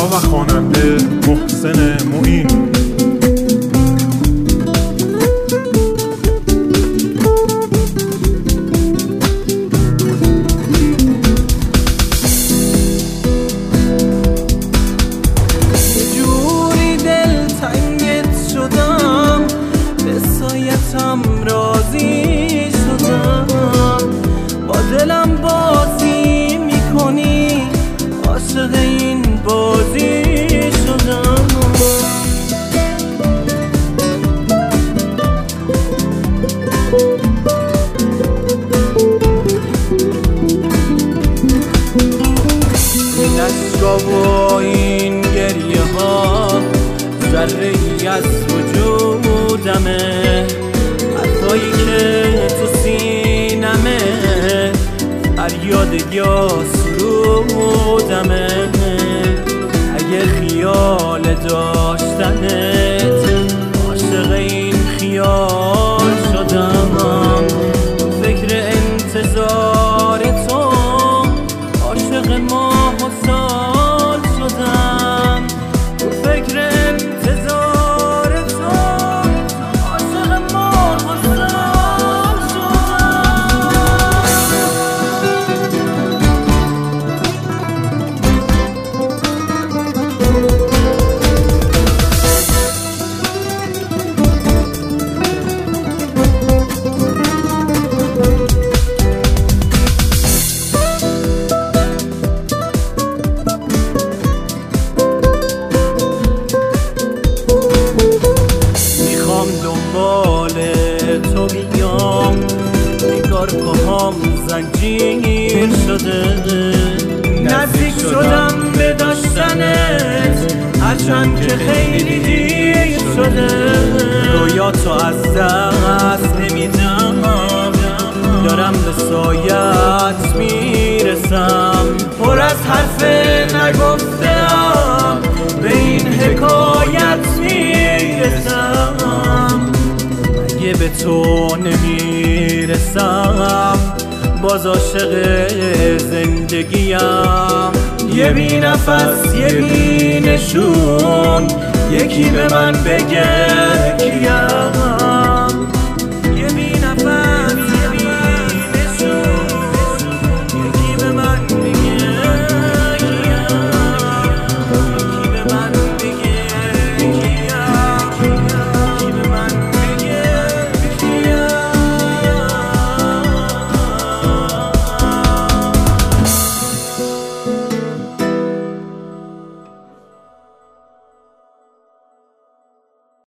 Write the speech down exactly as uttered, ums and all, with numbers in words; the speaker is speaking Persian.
و خواننده محسن معین. راضی شدم با دلم بازی میکنی، عاشق این بازی شدم. این اشکا و این گریه ها ذره ای از وجودمه، حرفایی که تو سینمه فریاد یا سرودمه. اگه خیال داشتنت عاشق این خیال شدم، تو فکر انتظار تو عاشق ماه و سال شدم، تو فکر انتظار تو عاشق ماه و سال شدم. دنبال تو بیام، نگار پاهام زنجیر شده، نزدیک شدم به داشتنت هرچند که خیلی دیر شده. رویاتو از دست نمیدم، دارم به سایت میرسم، پر از حرف نگفتم به این حکایت میرسم. اگه به تو نمیرسم باز عاشق زندگیم، یه بی نفس یه بی نشون، یکی به من بگه کیم.